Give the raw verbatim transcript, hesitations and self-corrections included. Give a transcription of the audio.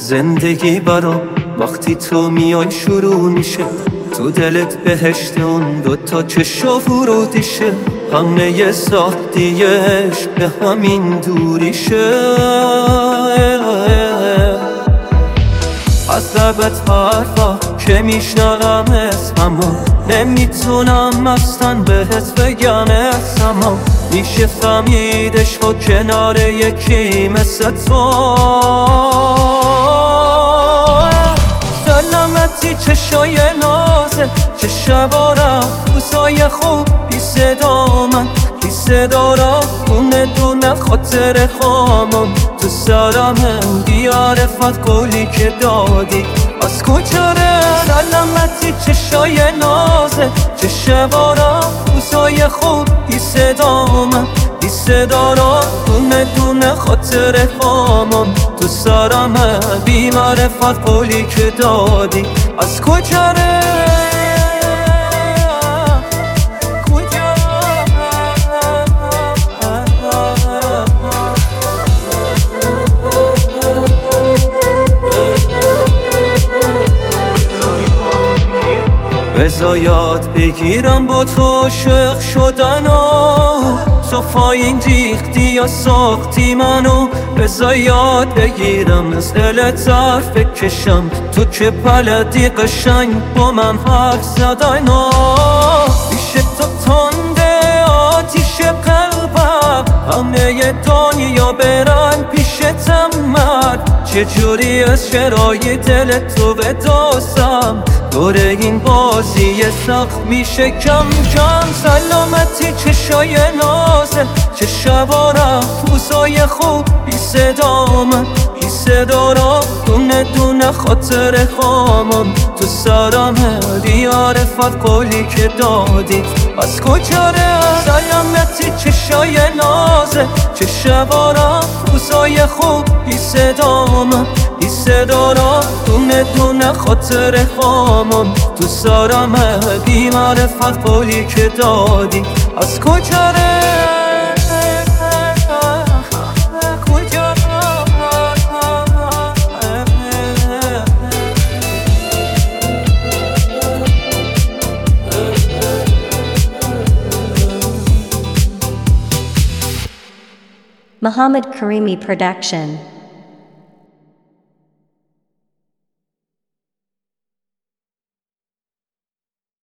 زندگی برام وقتی تو میای شروع میشه، تو دلت بهشت اون دوتا چشا ورودیشه، همه ساختیش به همین دوریشه. از لبت حرفا که میشنوم اسممو نمیتونم اصلا بهت بگم اسممو، میشه فهمیدش با کنار یکی مثل تو. سلامتی چشای نازه، چه شبا رفت روزای خوب بی صدا من، بی صدا رفت دونه دونه خاطر خامم تو سرمه، بیارفت قولی که دادی از کجاره. سلامتی چشای نازه، چه شبا رفت روزای خوب بی صدا من، بی صدا رفت دونه دونه خاطر خامم تو سرمه، بی معرفت قولی که دادی از کجاره. بذار یاد بگیرم با تو عاشق شدن و تو پایین ریختی یا ساختی منو، بذار یاد بگیرم مثل دلت حرف بکشم تو که بلدی قشنگ با من حرف زدن. پیش تو تنده آتیش قلبم، همه دنیا برن پیشتم من، چجوری از شرای دل تو بدازم، دور این بازی سخت میشه کم کم. سلامتی چشای نازه، چه شبا رفت روزای خوب بی صدا من، بی صدا رفت دونه دونه خاطر خامم تو سرمه، بیارفت قولی که دادی از کجاره. سلامتی چشای نازه، چه شبا رفت روزای خوب بی صدا من، بی صدا رفت دونه دونه خاطر خامم تو سرمه، بی معرفت قولی که دادی از کجاره. Muhammad Karimi Production.